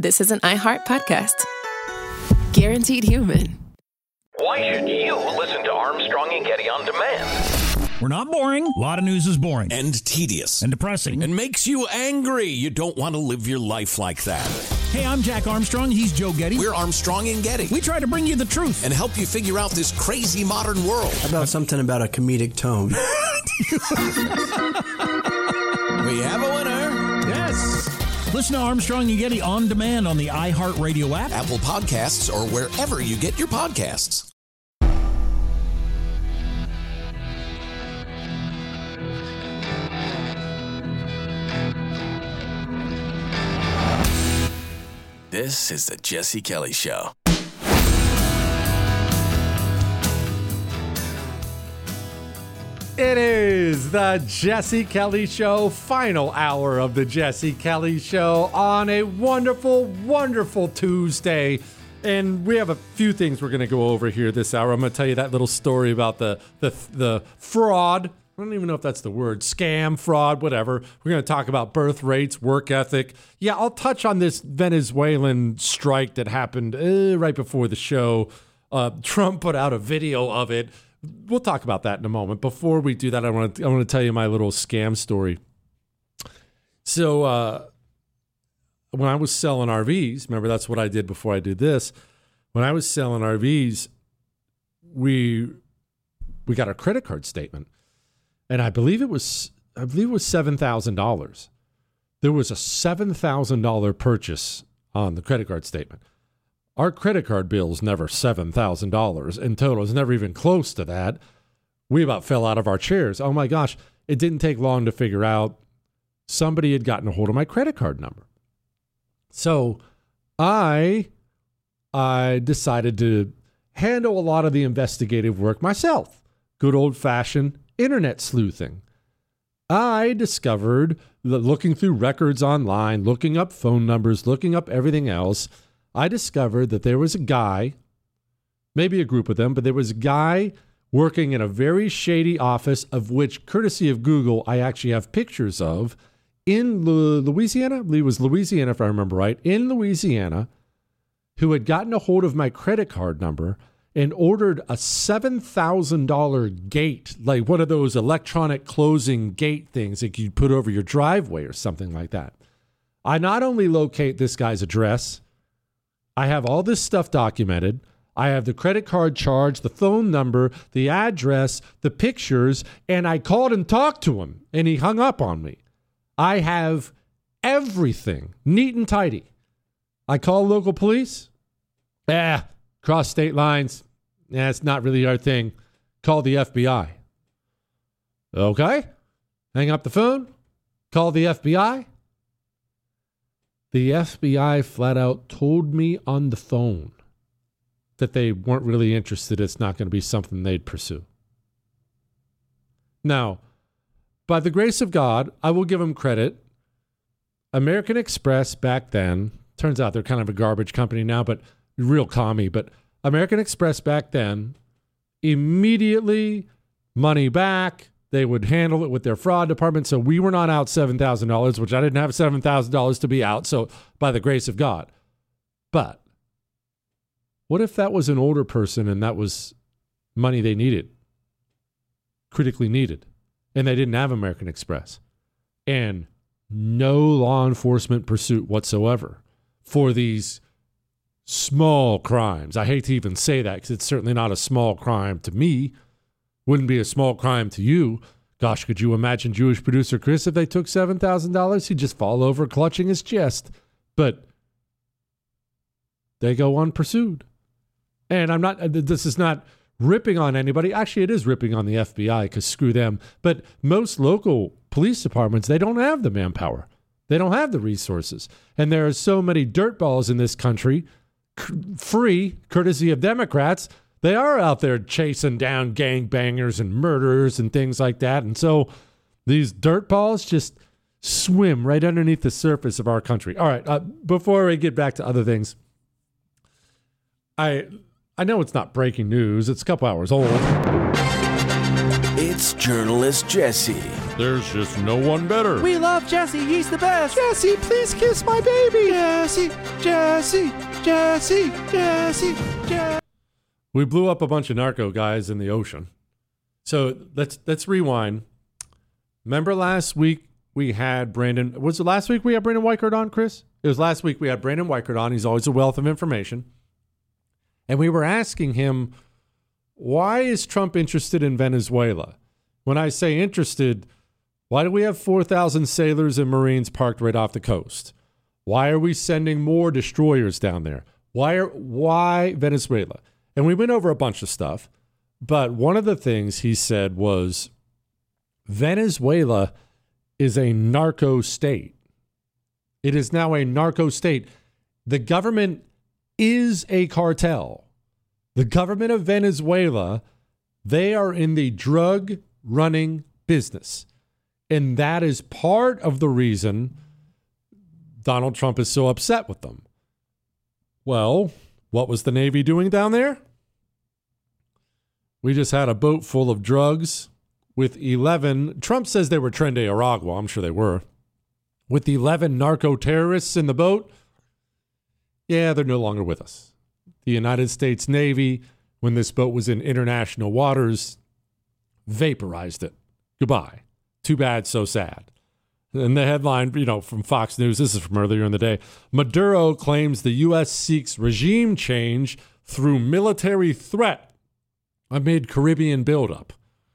this is an iHeart podcast. Guaranteed human. Why should you listen to Armstrong and Getty on demand? We're not boring. A lot of news is boring. And tedious. And depressing. And makes you angry. You don't want to live your life like that. Hey, I'm Jack Armstrong. He's Joe Getty. We're Armstrong and Getty. We try to bring you the truth. And help you figure out this crazy modern world. How about something about a comedic tone? We have a winner. Yes. Listen to Armstrong and Getty on demand on the iHeartRadio app, Apple Podcasts, or wherever you get your podcasts. This is the Jesse Kelly Show. It is the Jesse Kelly Show, final hour of the Jesse Kelly Show on a wonderful, wonderful Tuesday. And we have a few things we're going to go over here this hour. I'm going to tell you that little story about the fraud. I don't even know if that's the word. Scam, fraud, whatever. We're going to talk about birth rates, work ethic. Yeah, I'll touch on this Venezuelan strike that happened right before the show. Trump put out a video of it. We'll talk about that in a moment. Before we do that, I want to tell you my little scam story. So when I was selling RVs, remember that's what I did before I did this. When I was selling RVs, we got a credit card statement. And I believe it was $7,000. There was a $7,000 purchase on the credit card statement. Our credit card bill's never $7,000 in total. It's never even close to that. We about fell out of our chairs. Oh my gosh. It didn't take long to figure out somebody had gotten a hold of my credit card number. So I decided to handle a lot of the investigative work myself. Good old-fashioned internet sleuthing. I discovered that looking through records online, looking up phone numbers, looking up everything else, I discovered that there was a guy, maybe a group of them, but there was a guy working in a very shady office, of which, courtesy of Google, I actually have pictures of, in Louisiana, I believe it was Louisiana if I remember right, in Louisiana, who had gotten a hold of my credit card number and ordered a $7,000 gate, like one of those electronic closing gate things that you put over your driveway or something like that. I not only locate this guy's address, I have all this stuff documented. I have the credit card charge, the phone number, the address, the pictures, and I called and talked to him, and he hung up on me. I have everything neat and tidy. I call local police. Cross state lines. It's not really our thing. Call the FBI. Okay. Hang up the phone. Call the FBI. The FBI flat out told me on the phone that they weren't really interested. It's not going to be something they'd pursue. Now, by the grace of God, I will give them credit. American Express back then, turns out they're kind of a garbage company now, but real commie, but American Express back then, immediately money back. They would handle it with their fraud department. So we were not out $7,000, which I didn't have $7,000 to be out. So by the grace of God. But what if that was an older person and that was money they needed, critically needed, and they didn't have American Express and no law enforcement pursuit whatsoever for these small crimes? I hate to even say that because it's certainly not a small crime to me. Wouldn't be a small crime to you. Gosh, could you imagine Jewish producer Chris if they took $7,000? He'd just fall over clutching his chest. But they go unpursued. And this is not ripping on anybody. Actually, it is ripping on the FBI because screw them. But most local police departments, they don't have the manpower. They don't have the resources. And there are so many dirtballs in this country, free, courtesy of Democrats. They are out there chasing down gangbangers and murderers and things like that. And so these dirtballs just swim right underneath the surface of our country. All right, before we get back to other things, I know it's not breaking news. It's a couple hours old. It's journalist Jesse. There's just no one better. We love Jesse. He's the best. Jesse, please kiss my baby. Jesse, Jesse, Jesse, Jesse, Jesse. We blew up a bunch of narco guys in the ocean. So let's rewind. Remember last week we had Brandon. Was it last week we had Brandon Weichert on, Chris? It was last week we had Brandon Weichert on. He's always a wealth of information. And we were asking him, why is Trump interested in Venezuela? When I say interested, why do we have 4,000 sailors and Marines parked right off the coast? Why are we sending more destroyers down there? Why Venezuela? And we went over a bunch of stuff. But one of the things he said was Venezuela is a narco state. It is now a narco state. The government is a cartel. The government of Venezuela, they are in the drug running business. And that is part of the reason Donald Trump is so upset with them. Well, what was the Navy doing down there? We just had a boat full of drugs with 11. Trump says they were Tren de Aragua. I'm sure they were. With 11 narco terrorists in the boat. Yeah, they're no longer with us. The United States Navy, when this boat was in international waters, vaporized it. Goodbye. Too bad, so sad. And the headline, from Fox News, this is from earlier in the day, Maduro claims the U.S. seeks regime change through military threat amid Caribbean buildup.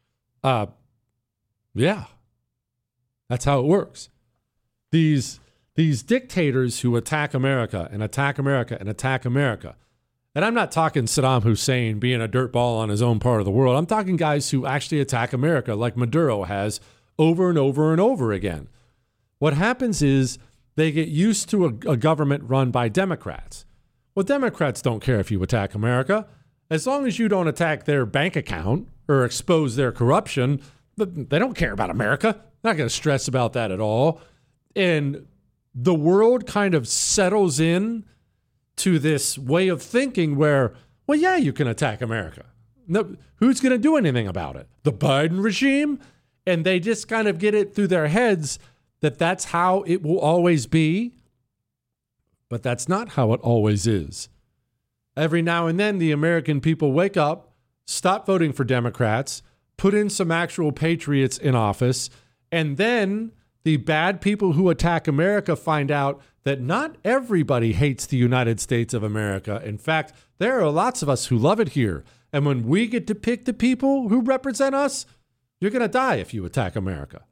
Yeah, that's how it works. These dictators who attack America and attack America and attack America. And I'm not talking Saddam Hussein being a dirtball on his own part of the world. I'm talking guys who actually attack America like Maduro has over and over and over again. What happens is they get used to a government run by Democrats. Well, Democrats don't care if you attack America. As long as you don't attack their bank account or expose their corruption, they don't care about America. They're not going to stress about that at all. And the world kind of settles in to this way of thinking where, well, yeah, you can attack America. No, who's going to do anything about it? The Biden regime? And they just kind of get it through their heads that that's how it will always be. But that's not how it always is. Every now and then, the American people wake up, stop voting for Democrats, put in some actual patriots in office, and then the bad people who attack America find out that not everybody hates the United States of America. In fact, there are lots of us who love it here. And when we get to pick the people who represent us, you're going to die if you attack America.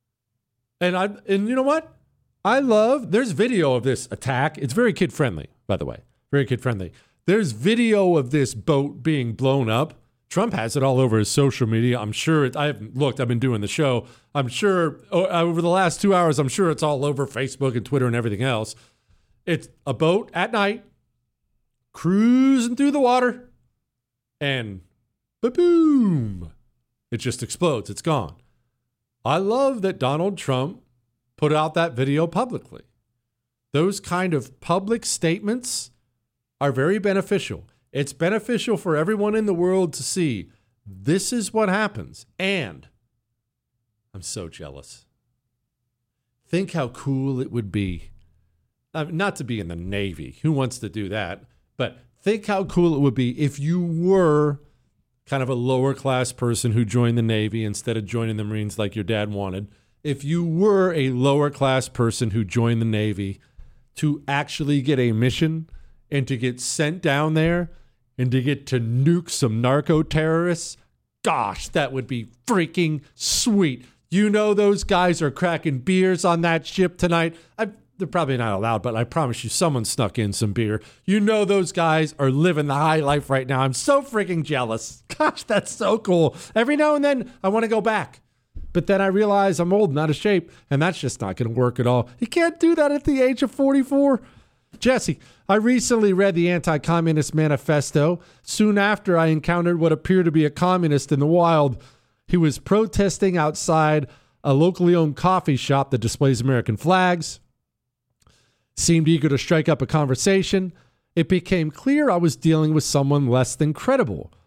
And you know what? There's video of this attack. It's very kid-friendly, by the way. Very kid-friendly. There's video of this boat being blown up. Trump has it all over his social media. I'm sure I haven't looked. I've been doing the show. I'm sure over the last 2 hours, I'm sure it's all over Facebook and Twitter and everything else. It's a boat at night cruising through the water and boom, it just explodes. It's gone. I love that Donald Trump put out that video publicly. Those kind of public statements are very beneficial. It's beneficial for everyone in the world to see this is what happens. And I'm so jealous. Think how cool it would be. Not to be in the Navy. Who wants to do that? But think how cool it would be if you were kind of a lower class person who joined the Navy instead of joining the Marines like your dad wanted. If you were a lower class person who joined the Navy to actually get a mission and to get sent down there and to get to nuke some narco terrorists, gosh, that would be freaking sweet. You know those guys are cracking beers on that ship tonight. They're probably not allowed, but I promise you someone snuck in some beer. You know those guys are living the high life right now. I'm so freaking jealous. Gosh, that's so cool. Every now and then I want to go back. But then I realize I'm old and out of shape, and that's just not going to work at all. You can't do that at the age of 44. Jesse, I recently read the Anti-Communist Manifesto. Soon after, I encountered what appeared to be a communist in the wild. He was protesting outside a locally owned coffee shop that displays American flags. Seemed eager to strike up a conversation. It became clear I was dealing with someone less than credible.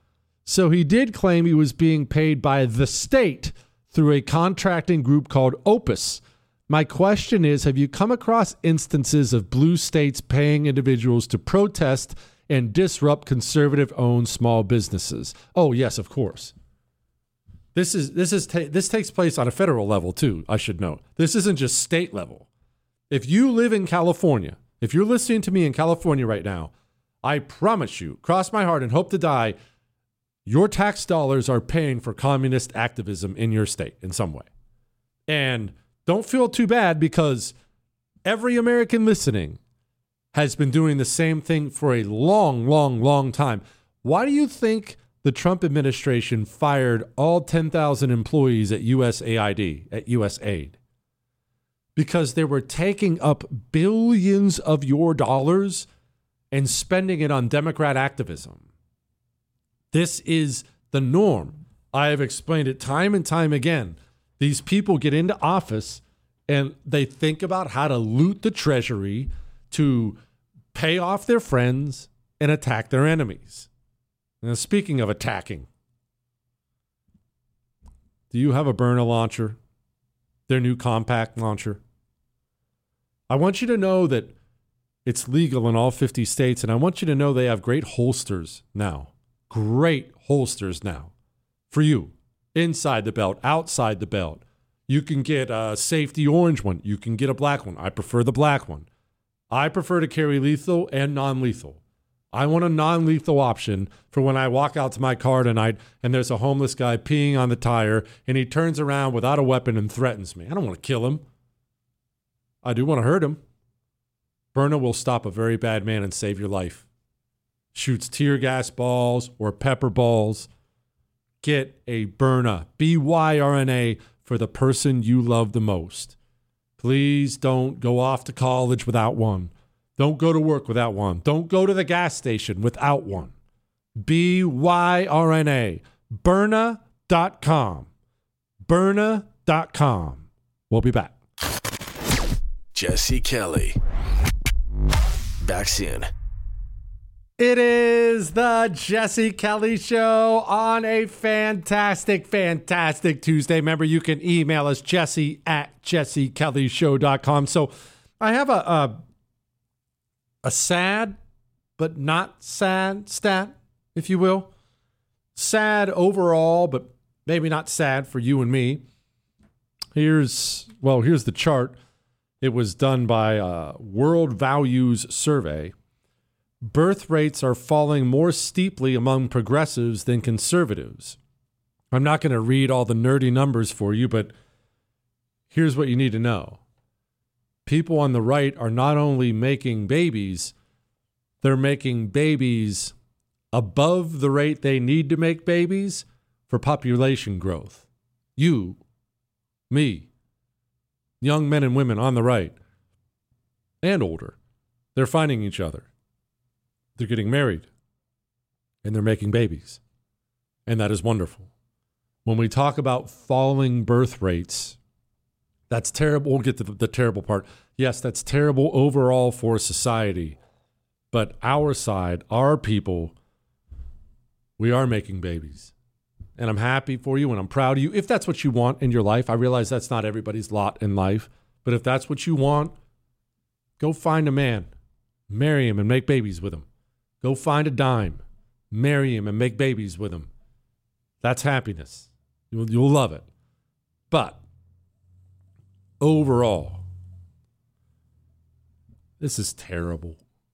So he did claim he was being paid by the state through a contracting group called Opus. My question is, have you come across instances of blue states paying individuals to protest and disrupt conservative-owned small businesses? Oh, yes, of course. This takes place on a federal level, too, I should note. This isn't just state level. If you live in California, if you're listening to me in California right now, I promise you, cross my heart and hope to die, your tax dollars are paying for communist activism in your state in some way. And don't feel too bad, because every American listening has been doing the same thing for a long, long, long time. Why do you think the Trump administration fired all 10,000 employees at USAID, at USAID? Because they were taking up billions of your dollars and spending it on Democrat activism. This is the norm. I have explained it time and time again. These people get into office and they think about how to loot the treasury to pay off their friends and attack their enemies. Now, speaking of attacking, do you have a Byrna launcher? Their new compact launcher? I want you to know that it's legal in all 50 states, and I want you to know they have great holsters now. Great holsters now for you. Inside the belt, outside the belt. You can get a safety orange one. You can get a black one. I prefer the black one. I prefer to carry lethal and non-lethal. I want a non-lethal option for when I walk out to my car tonight and there's a homeless guy peeing on the tire and he turns around without a weapon and threatens me. I don't want to kill him. I do want to hurt him. Byrna will stop a very bad man and save your life. Shoots tear gas balls or pepper balls. Get a Byrna, BYRNA, for the person you love the most. Please don't go off to college without one. Don't go to work without one. Don't go to the gas station without one. BYRNA. Byrna.com. Byrna.com. We'll be back. Jesse Kelly. Back soon. It is the Jesse Kelly Show on a fantastic, fantastic Tuesday. Remember, you can email us, jesse@jessekellyshow.com. So I have a sad but not sad stat, if you will. Sad overall, but maybe not sad for you and me. Here's the chart. It was done by World Values Survey. Birth rates are falling more steeply among progressives than conservatives. I'm not going to read all the nerdy numbers for you, but here's what you need to know. People on the right are not only making babies, they're making babies above the rate they need to make babies for population growth. You, me, young men and women on the right, and older, they're finding each other. They're getting married, and they're making babies, and that is wonderful. When we talk about falling birth rates, that's terrible. We'll get to the terrible part. Yes, that's terrible overall for society, but our side, our people, we are making babies, and I'm happy for you, and I'm proud of you. If that's what you want in your life, I realize that's not everybody's lot in life, but if that's what you want, go find a man, marry him, and make babies with him. Go find a dime, marry him, and make babies with him. That's happiness. You'll love it. But overall, this is terrible.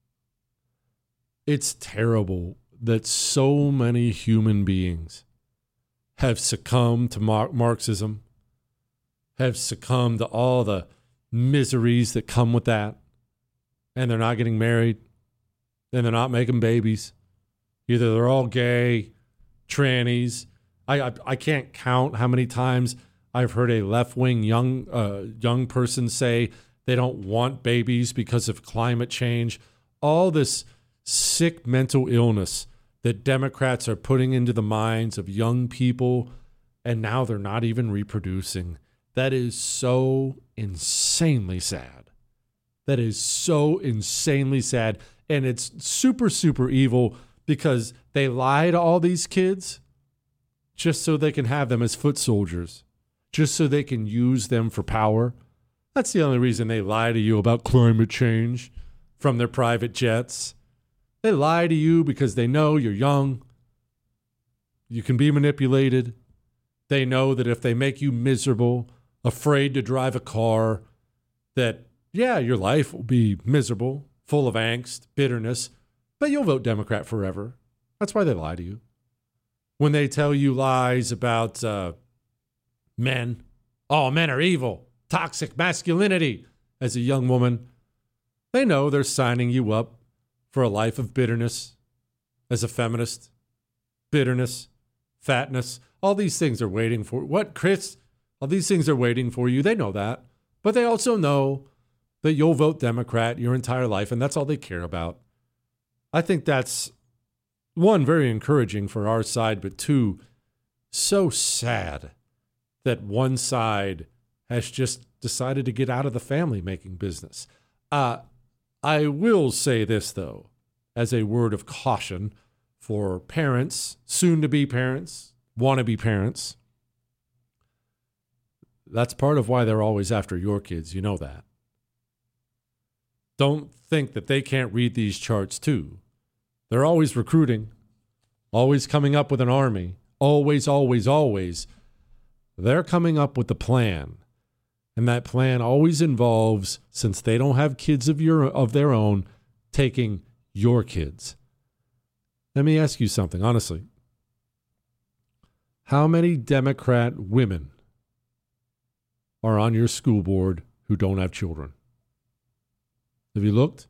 It's terrible that so many human beings have succumbed to Marxism, have succumbed to all the miseries that come with that, and they're not getting married. And they're not making babies. Either they're all gay, trannies. I can't count how many times I've heard a left-wing young person say they don't want babies because of climate change. All this sick mental illness that Democrats are putting into the minds of young people, and now they're not even reproducing. That is so insanely sad. That is so insanely sad. And it's super, super evil because they lie to all these kids just so they can have them as foot soldiers, just so they can use them for power. That's the only reason they lie to you about climate change from their private jets. They lie to you because they know you're young. You can be manipulated. They know that if they make you miserable, afraid to drive a car, that, yeah, your life will be miserable, full of angst, bitterness, but you'll vote Democrat forever. That's why they lie to you. When they tell you lies about men, oh, men are evil, toxic masculinity, as a young woman, they know they're signing you up for a life of bitterness as a feminist. Bitterness, fatness, all these things are waiting for. What, Chris? All these things are waiting for you. They know that. But they also know that you'll vote Democrat your entire life, and that's all they care about. I think that's, one, very encouraging for our side, but two, so sad that one side has just decided to get out of the family-making business. I will say this, though, as a word of caution for parents, soon-to-be parents, wannabe parents. That's part of why they're always after your kids. You know that. Don't think that they can't read these charts, too. They're always recruiting, always coming up with an army, always, always, always. They're coming up with a plan. And that plan always involves, since they don't have kids of their own, taking your kids. Let me ask you something, honestly. How many Democrat women are on your school board who don't have children? Have you looked?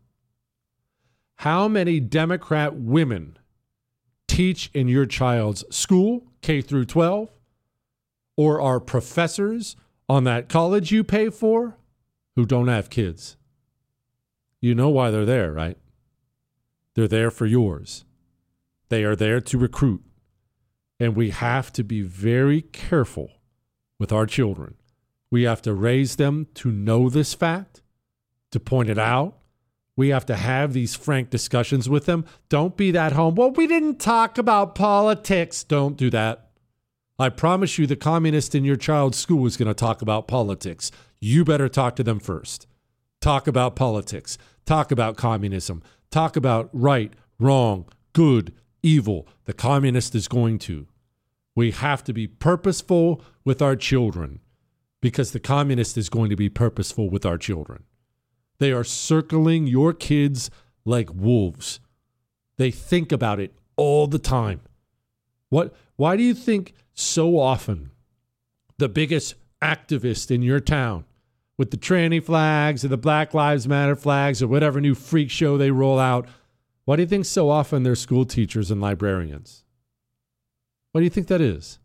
How many Democrat women teach in your child's school, K through 12, or are professors on that college you pay for who don't have kids? You know why they're there, right? They're there for yours. They are there to recruit. And we have to be very careful with our children. We have to raise them to know this fact, to point it out. We have to have these frank discussions with them. Don't be that home. Well, we didn't talk about politics. Don't do that. I promise you the communist in your child's school is going to talk about politics. You better talk to them first. Talk about politics. Talk about communism. Talk about right, wrong, good, evil. The communist is going to. We have to be purposeful with our children because the communist is going to be purposeful with our children. They are circling your kids like wolves. They think about it all the time. Why do you think so often the biggest activist in your town with the tranny flags or the Black Lives Matter flags or whatever new freak show they roll out, why do you think so often they're school teachers and librarians? Why do you think that is?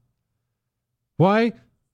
Why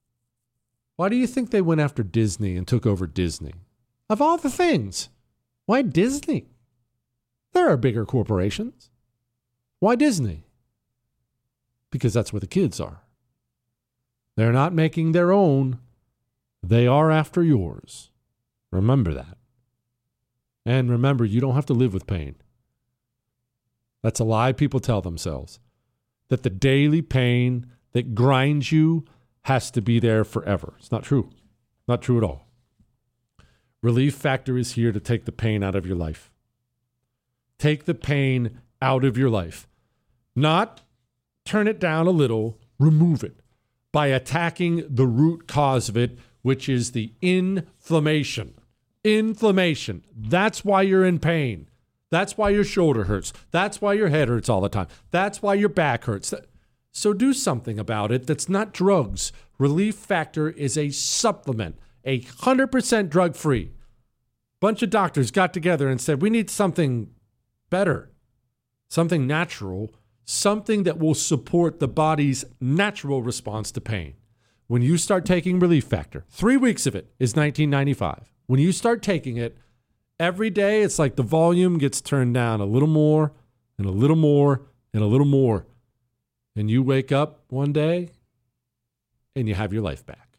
do you think they went after Disney and took over Disney? Of all the things, why Disney? There are bigger corporations. Why Disney? Because that's where the kids are. They're not making their own. They are after yours. Remember that. And remember, you don't have to live with pain. That's a lie people tell themselves. That the daily pain that grinds you has to be there forever. It's not true. Not true at all. Relief Factor is here to take the pain out of your life. Take the pain out of your life. Not turn it down a little, remove it by attacking the root cause of it, which is the inflammation. Inflammation. That's why you're in pain. That's why your shoulder hurts. That's why your head hurts all the time. That's why your back hurts. So do something about it that's not drugs. Relief Factor is a supplement, 100% drug-free. Bunch of doctors got together and said, we need something better, something natural, something that will support the body's natural response to pain. When you start taking Relief Factor, 3 weeks of it is $19.95. When you start taking it, every day it's like the volume gets turned down a little more and a little more and a little more. And you wake up one day and you have your life back.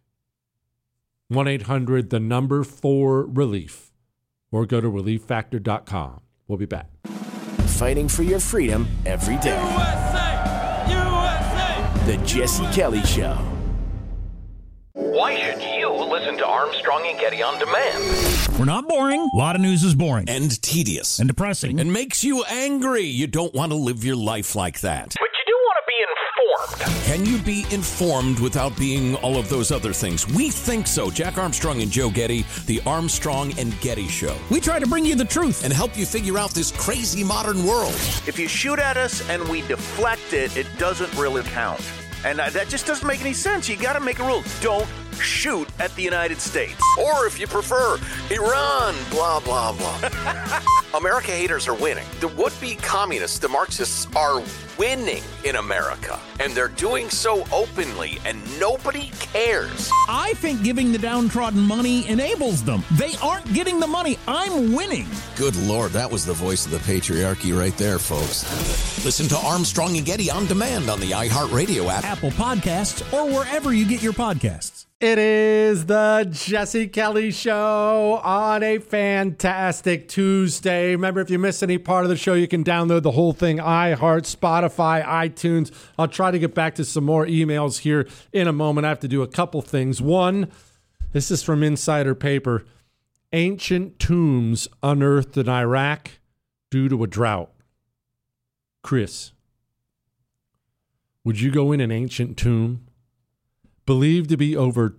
1-800-4-RELIEF or go to relieffactor.com. We'll be back. Fighting for your freedom every day. USA! USA! The Jesse Kelly Show. Why should you listen to Armstrong and Getty on demand? We're not boring. A lot of news is boring And tedious. and depressing. And makes you angry. You don't want to live your life like that. But you do want to be informed. Can you be informed without being all of those other things? We think so. Jack Armstrong and Joe Getty, the Armstrong and Getty Show. We try to bring you the truth. And help you figure out this crazy modern world. If you shoot at us and we deflect it, it doesn't really count. And that just doesn't make any sense. You got to make a rule. Don't shoot at the United States. Or if you prefer, Iran, blah, blah, blah. America haters are winning. The would-be communists, the Marxists, are winning in America. And they're doing so openly, and nobody cares. I think giving the downtrodden money enables them. They aren't getting the money. I'm winning. Good Lord, that was the voice of the patriarchy right there, folks. Listen to Armstrong and Getty on demand on the iHeartRadio app. Apple Podcasts or wherever you get your podcasts. It is the Jesse Kelly Show on a fantastic Tuesday. Remember, if you miss any part of the show, you can download the whole thing, iHeart, Spotify, iTunes. I'll try to get back to some more emails here in a moment. I have to do a couple things. One, this is from Insider Paper. Ancient tombs unearthed in Iraq due to a drought. Chris, would you go in an ancient tomb? Believed to be over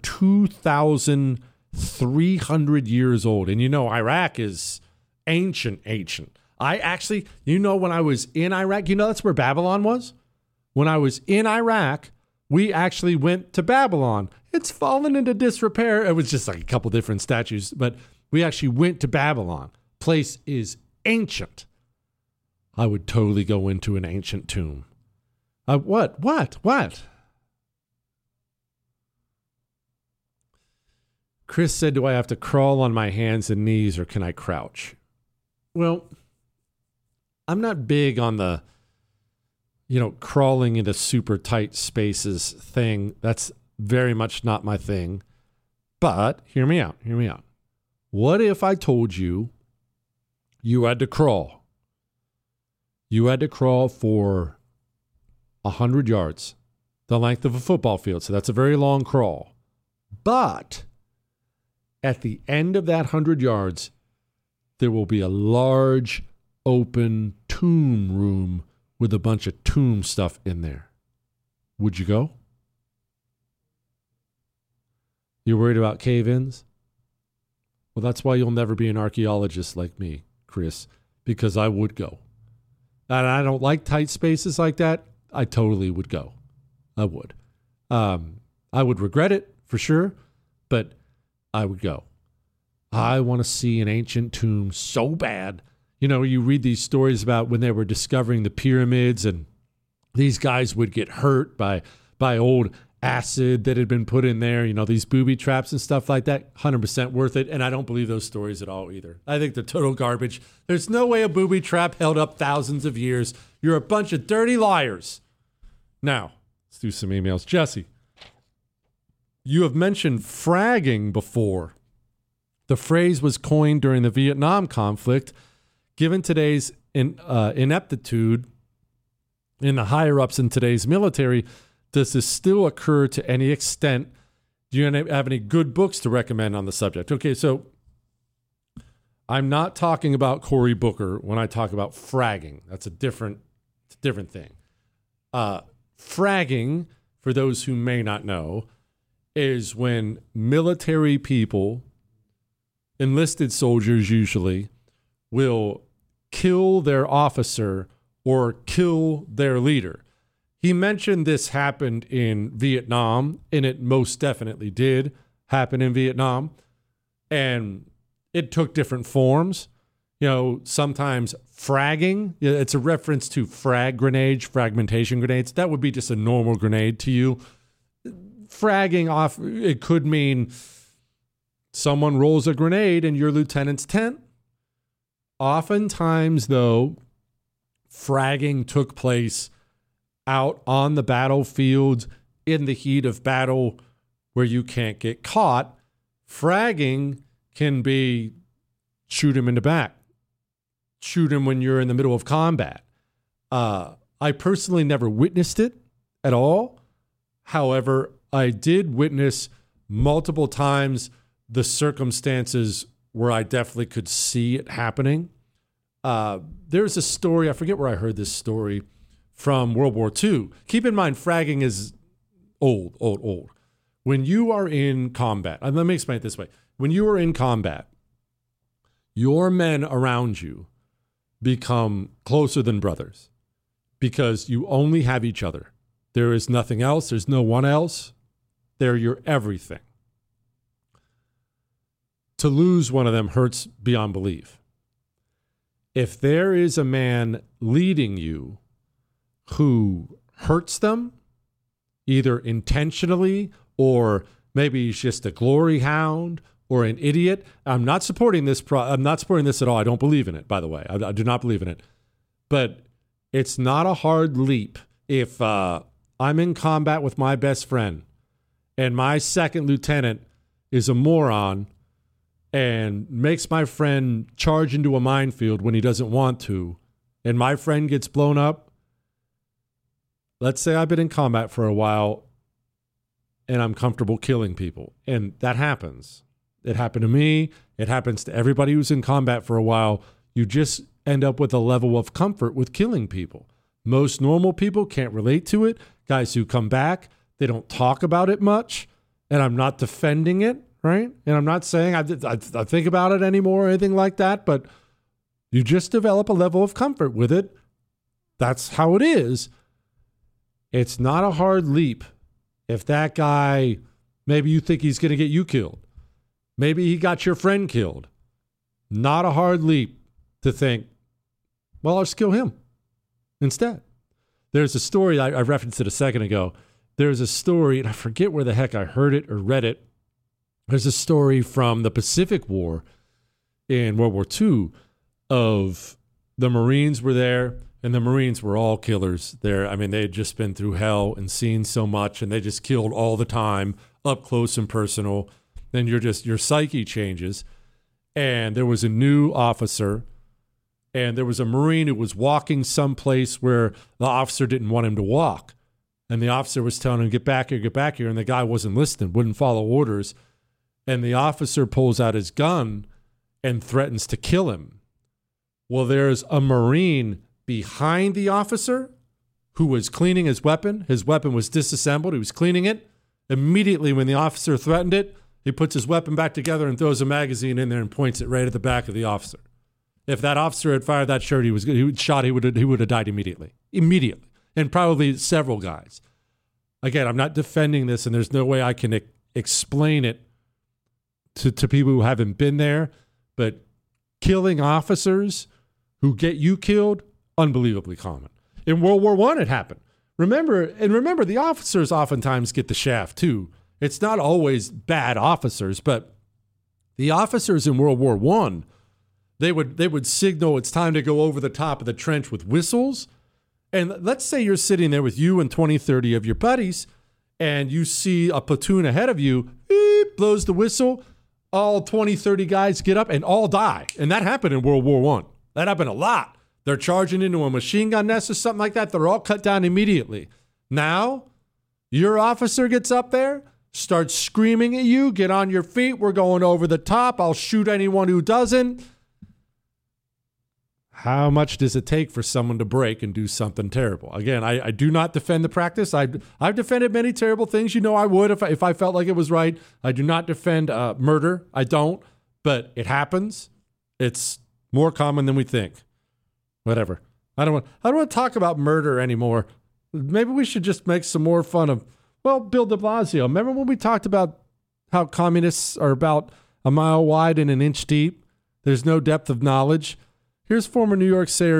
2,300 years old. And you know, Iraq is ancient. I actually, when I was in Iraq, that's where Babylon was? When I was in Iraq, we actually went to Babylon. It's fallen into disrepair. It was just like a couple different statues, but we actually went to Babylon. Place is ancient. I would totally go into an ancient tomb. What? Chris said, do I have to crawl on my hands and knees or can I crouch? Well, I'm not big on the, crawling into super tight spaces thing. That's very much not my thing. But hear me out. What if I told you you had to crawl? You had to crawl for 100 yards, the length of a football field. So that's a very long crawl. But at the end of that 100 yards, there will be a large open tomb room with a bunch of tomb stuff in there. Would you go? You're worried about cave-ins? Well, that's why you'll never be an archaeologist like me, Chris, because I would go. And I don't like tight spaces like that. I totally would go. I would. I would regret it for sure, but I would go. I want to see an ancient tomb so bad. You read these stories about when they were discovering the pyramids and these guys would get hurt by old acid that had been put in there, these booby traps and stuff like that. 100% worth it. And I don't believe those stories at all either. I think they're total garbage. There's no way a booby trap held up thousands of years. You're a bunch of dirty liars. Now, let's do some emails. Jesse, you have mentioned fragging before. The phrase was coined during the Vietnam conflict. Given today's ineptitude in the higher-ups in today's military, does this still occur to any extent? Do you have any good books to recommend on the subject? Okay, so I'm not talking about Cory Booker when I talk about fragging. That's a different thing. Fragging, for those who may not know, is when military people, enlisted soldiers usually, will kill their officer or kill their leader. He mentioned this happened in Vietnam, and it most definitely did happen in Vietnam. And it took different forms. Sometimes fragging, it's a reference to frag grenades, fragmentation grenades. That would be just a normal grenade to you. Fragging off, it could mean someone rolls a grenade in your lieutenant's tent. Oftentimes, though, fragging took place out on the battlefield in the heat of battle where you can't get caught. Fragging can be shoot him in the back, shoot him when you're in the middle of combat. I personally never witnessed it at all, However, I did witness multiple times the circumstances where I definitely could see it happening. There's a story, I forget where I heard this story, from World War II. Keep in mind, fragging is old. When you are in combat, let me explain it this way. When you are in combat, your men around you become closer than brothers because you only have each other. There is nothing else. There's no one else. They're your everything. To lose one of them hurts beyond belief. If there is a man leading you who hurts them, either intentionally or maybe he's just a glory hound or an idiot. I'm not supporting this. I'm not supporting this at all. I don't believe in it, by the way. I do not believe in it. But it's not a hard leap if I'm in combat with my best friend and my second lieutenant is a moron and makes my friend charge into a minefield when he doesn't want to, and my friend gets blown up. Let's say I've been in combat for a while and I'm comfortable killing people. And that happens. It happened to me. It happens to everybody who's in combat for a while. You just end up with a level of comfort with killing people. Most normal people can't relate to it. Guys who come back, they don't talk about it much. And I'm not defending it, right? And I'm not saying I think about it anymore or anything like that, but you just develop a level of comfort with it. That's how it is. It's not a hard leap. If that guy, maybe you think he's going to get you killed. Maybe he got your friend killed. Not a hard leap to think, well, I'll just kill him instead. There's a story, I referenced it a second ago. There's a story, and I forget where the heck I heard it or read it. There's a story from the Pacific War in World War II of the Marines were there, and the Marines were all killers there. I mean, they had just been through hell and seen so much, and they just killed all the time, up close and personal. Then your psyche changes. And there was a new officer, and there was a Marine who was walking someplace where the officer didn't want him to walk. And the officer was telling him, get back here, and the guy wasn't listening, wouldn't follow orders. And the officer pulls out his gun and threatens to kill him. Well, there's a Marine behind the officer who was cleaning his weapon. His weapon was disassembled. He was cleaning it. Immediately when the officer threatened it, he puts his weapon back together and throws a magazine in there and points it right at the back of the officer. If that officer had fired that shot, he would have died immediately. And probably several guys. Again, I'm not defending this, and there's no way I can explain it to people who haven't been there, but killing officers who get you killed, unbelievably common. In World War I, it happened. Remember, the officers oftentimes get the shaft too. It's not always bad officers, but the officers in World War I, they would signal it's time to go over the top of the trench with whistles. And let's say you're sitting there with you and 20, 30 of your buddies, and you see a platoon ahead of you, beep, blows the whistle, all 20, 30 guys get up and all die. And that happened in World War I. That happened a lot. They're charging into a machine gun nest or something like that. They're all cut down immediately. Now, your officer gets up there, starts screaming at you, get on your feet, we're going over the top, I'll shoot anyone who doesn't. How much does it take for someone to break and do something terrible? Again, I do not defend the practice. I've defended many terrible things. You know I would if I felt like it was right. I do not defend murder. I don't. But it happens. It's more common than we think. Whatever. I don't want to talk about murder anymore. Maybe we should just make some more fun of, well, Bill de Blasio. Remember when we talked about how communists are about a mile wide and an inch deep? There's no depth of knowledge. Here's former New York City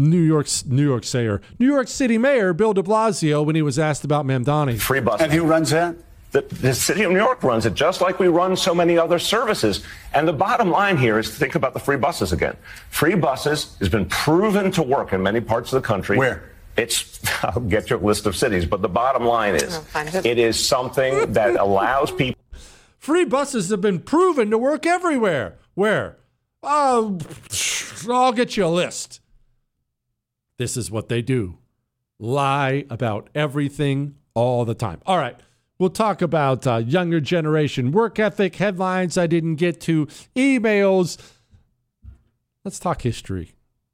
Mayor Bill de Blasio when he was asked about Mamdani. Free buses. And who runs that? The city of New York runs it, just like we run so many other services. And the bottom line here is to think about the free buses again. Free buses has been proven to work in many parts of the country. Where? I'll get you a list of cities, but the bottom line is it is something that allows people. Free buses have been proven to work everywhere. Where? Oh, I'll get you a list. This is what they do. Lie about everything all the time. All right. We'll talk about younger generation work ethic, headlines I didn't get to, emails. Let's talk history.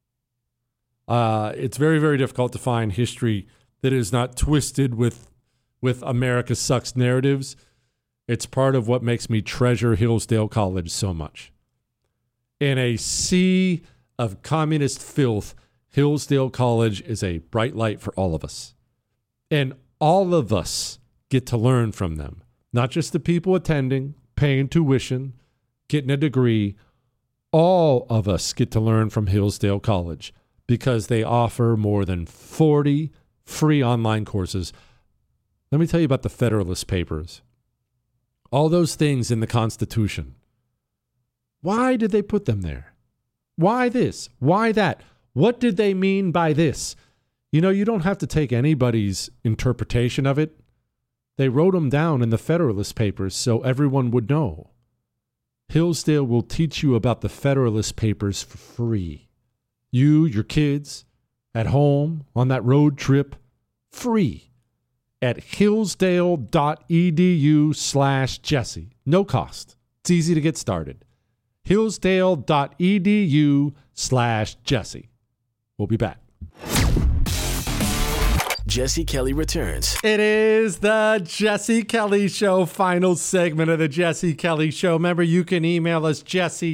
It's very, very difficult to find history that is not twisted with America sucks narratives. It's part of what makes me treasure Hillsdale College so much. In a sea of communist filth, Hillsdale College is a bright light for all of us. And all of us get to learn from them. Not just the people attending, paying tuition, getting a degree. All of us get to learn from Hillsdale College because they offer more than 40 free online courses. Let me tell you about the Federalist Papers. All those things in the Constitution. Why did they put them there? Why this? Why that? What did they mean by this? You know, you don't have to take anybody's interpretation of it. They wrote them down in the Federalist Papers so everyone would know. Hillsdale will teach you about the Federalist Papers for free. You, your kids, at home, on that road trip, free. At hillsdale.edu/Jesse. No cost. It's easy to get started. hillsdale.edu/Jesse. We'll be back. Jesse Kelly returns. It is the Jesse Kelly Show, final segment of the Jesse Kelly Show. Remember, you can email us,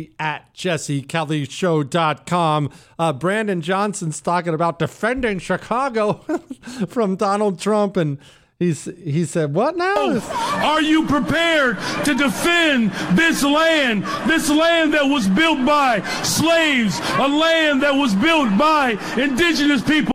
jesse@jessekellyshow.com. Brandon Johnson's talking about defending Chicago from Donald Trump, and he said, what now? Are you prepared to defend this land that was built by slaves, a land that was built by indigenous people?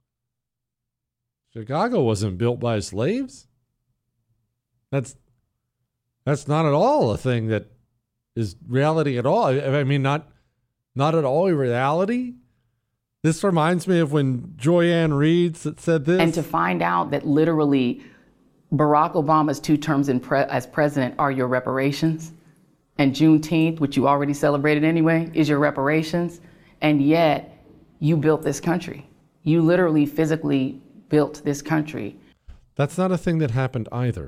Chicago wasn't built by slaves. That's not at all a thing that is reality at all. I mean, not at all a reality. This reminds me of when Joyanne Reed said this. And to find out that literally Barack Obama's 2 terms as president are your reparations, and Juneteenth, which you already celebrated anyway, is your reparations, and yet you built this country. You literally physically built this country. That's not a thing that happened either.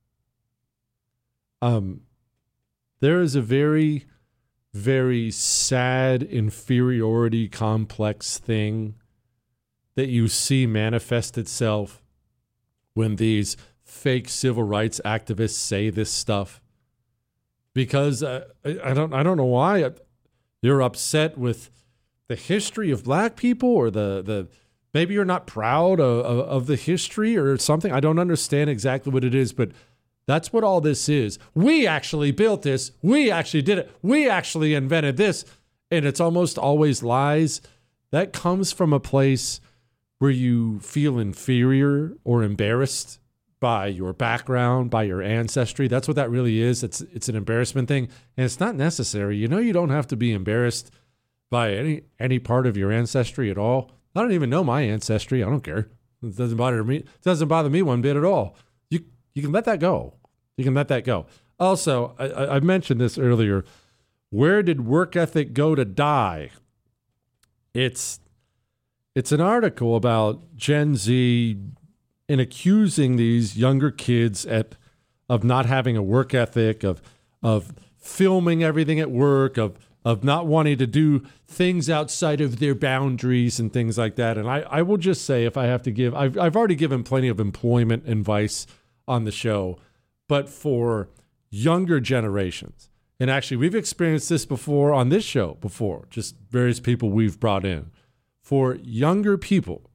There is a very, very sad inferiority complex thing that you see manifest itself when these fake civil rights activists say this stuff. Because I don't know why you're upset with the history of black people, or the maybe you're not proud of the history or something. I don't understand exactly what it is, but that's what all this is. We actually built this. We actually did it. We actually invented this. And it's almost always lies. That comes from a place where you feel inferior or embarrassed by your background, by your ancestry. That's what that really is. It's an embarrassment thing. And it's not necessary. You know, you don't have to be embarrassed by any part of your ancestry at all. I don't even know my ancestry. I don't care. It doesn't bother me. It doesn't bother me one bit at all. You can let that go. You can let that go. Also, I mentioned this earlier. Where did work ethic go to die? It's an article about Gen Z in accusing these younger kids of not having a work ethic, of filming everything at work, of not wanting to do things outside of their boundaries and things like that. And I will just say, if I have to give, I've already given plenty of employment advice on the show, but for younger generations, and actually we've experienced this before on this show before, just various people we've brought in. For younger people,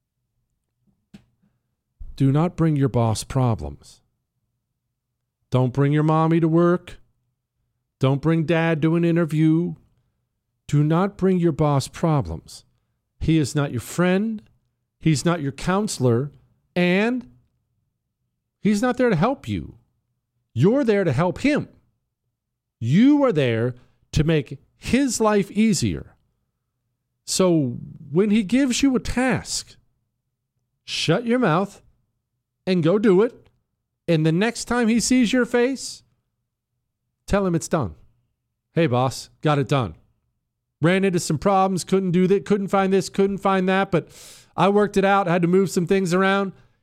do not bring your boss problems. Don't bring your mommy to work. Don't bring dad to an interview. Do not bring your boss problems. He is not your friend. He's not your counselor. And he's not there to help you. You're there to help him. You are there to make his life easier. So when he gives you a task, shut your mouth and go do it. And the next time he sees your face, tell him it's done. Hey, boss, got it done. Ran into some problems, couldn't do that, couldn't find this, couldn't find that, but I worked it out, had to move some things around.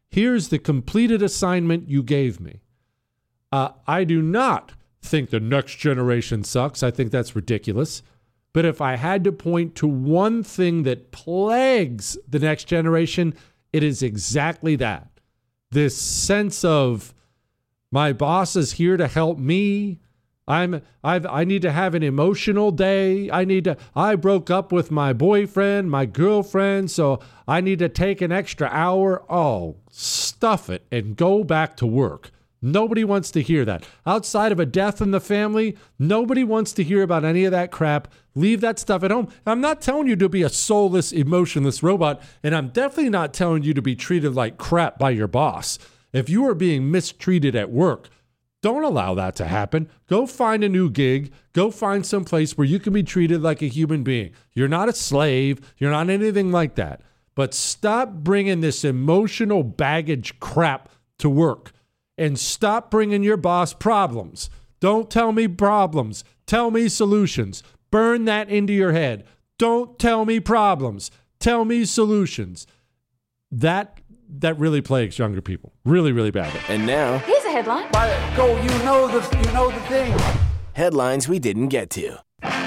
Here's the completed assignment you gave me. I do not think the next generation sucks. I think that's ridiculous. But if I had to point to one thing that plagues the next generation, it is exactly that. This sense of my boss is here to help me. I need to have an emotional day. I broke up with my boyfriend, my girlfriend, so I need to take an extra hour. Oh, stuff it and go back to work. Nobody wants to hear that. Outside of a death in the family, nobody wants to hear about any of that crap. Leave that stuff at home. I'm not telling you to be a soulless, emotionless robot, and I'm definitely not telling you to be treated like crap by your boss. If you are being mistreated at work, don't allow that to happen. Go find a new gig. Go find some place where you can be treated like a human being. You're not a slave. You're not anything like that. But stop bringing this emotional baggage crap to work. And stop bringing your boss problems. Don't tell me problems. Tell me solutions. Burn that into your head. Don't tell me problems. Tell me solutions. That really plagues younger people. Really, really badly. And now, here's a headline. You know the thing. Headlines we didn't get to.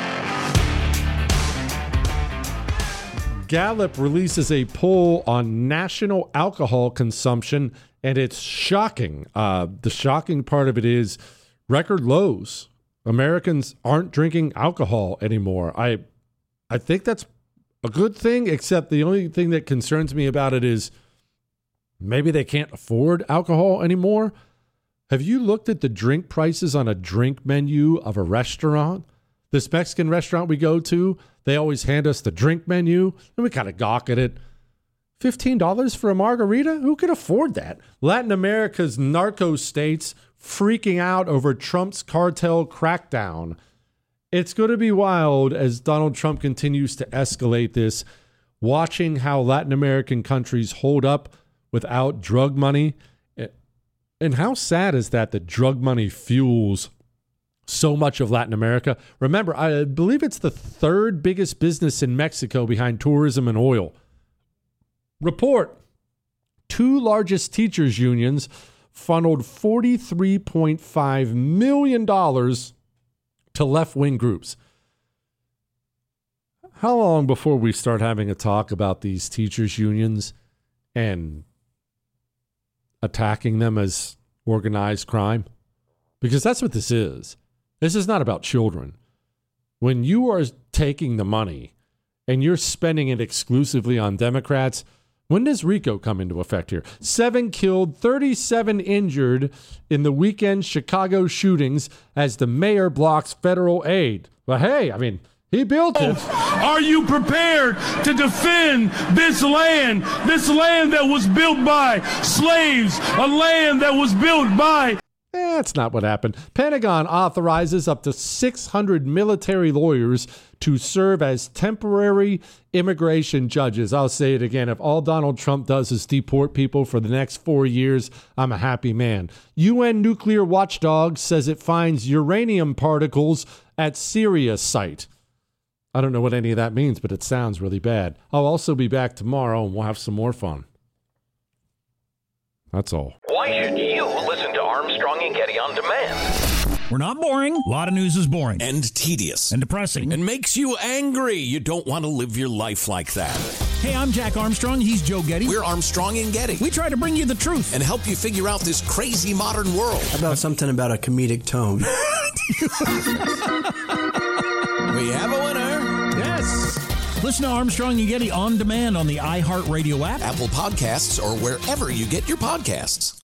Gallup releases a poll on national alcohol consumption, and it's shocking. The shocking part of it is record lows. Americans aren't drinking alcohol anymore. I think that's a good thing, except the only thing that concerns me about it is maybe they can't afford alcohol anymore. Have you looked at the drink prices on a drink menu of a restaurant? This Mexican restaurant we go to, they always hand us the drink menu, and we kind of gawk at it. $15 for a margarita? Who can afford that? Latin America's narco states freaking out over Trump's cartel crackdown. It's going to be wild as Donald Trump continues to escalate this, watching how Latin American countries hold up without drug money. And how sad is that drug money fuels so much of Latin America? Remember, I believe it's the third biggest business in Mexico behind tourism and oil. Report, 2 largest teachers unions funneled $43.5 million to left-wing groups. How long before we start having a talk about these teachers unions and attacking them as organized crime? Because that's what this is. This is not about children. When you are taking the money and you're spending it exclusively on Democrats, when does RICO come into effect here? 7 killed, 37 injured in the weekend Chicago shootings as the mayor blocks federal aid. Well, hey, I mean, he built it. Are you prepared to defend this land that was built by slaves, a land that was built by... That's not what happened. Pentagon authorizes up to 600 military lawyers to serve as temporary immigration judges. I'll say it again. If all Donald Trump does is deport people for the next 4 years, I'm a happy man. UN nuclear watchdog says it finds uranium particles at Syria site. I don't know what any of that means, but it sounds really bad. I'll also be back tomorrow and we'll have some more fun. That's all. Why should you listen to Armstrong and Getty on demand? We're not boring. A lot of news is boring. And tedious. And depressing. And makes you angry. You don't want to live your life like that. Hey, I'm Jack Armstrong. He's Joe Getty. We're Armstrong and Getty. We try to bring you the truth. And help you figure out this crazy modern world. How about something about a comedic tone? We have a winner. Yes. Listen to Armstrong and Getty on demand on the iHeartRadio app, Apple Podcasts, or wherever you get your podcasts.